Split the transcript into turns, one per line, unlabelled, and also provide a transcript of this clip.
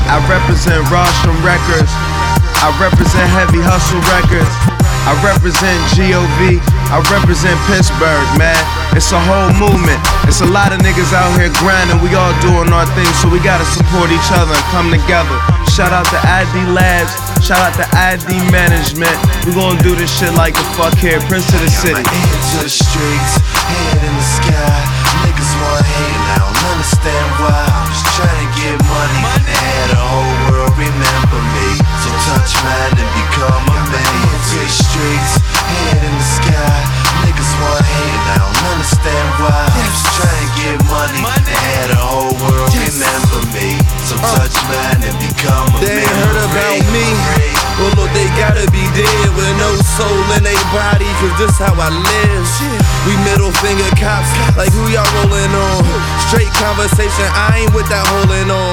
I represent Rostrum Records. I represent Heavy Hustle Records. I represent GOV. I represent Pittsburgh, man. It's a whole movement. It's a lot of niggas out here grinding. We all doing our thing, so we gotta support each other and come together. Shout out to ID Labs. Shout out to ID Management. We gonna do this shit like the fuck here, Prince of the City.
Head to the streets, head in the sky. Niggas want hate and I don't understand why. I'm just trying to get money and have the whole world remember me. So touch mine and become a man. Head to the streets, head in the sky. Niggas want hate and I don't understand why. I'm just trying to get money and have the whole world remember me. So touch mine and become a man.
They ain't heard about me. Well look, they gotta be dead with no soul in they body, cause this how I live. We middle finger cops, like who y'all rolling on? Straight conversation, I ain't with that holding on.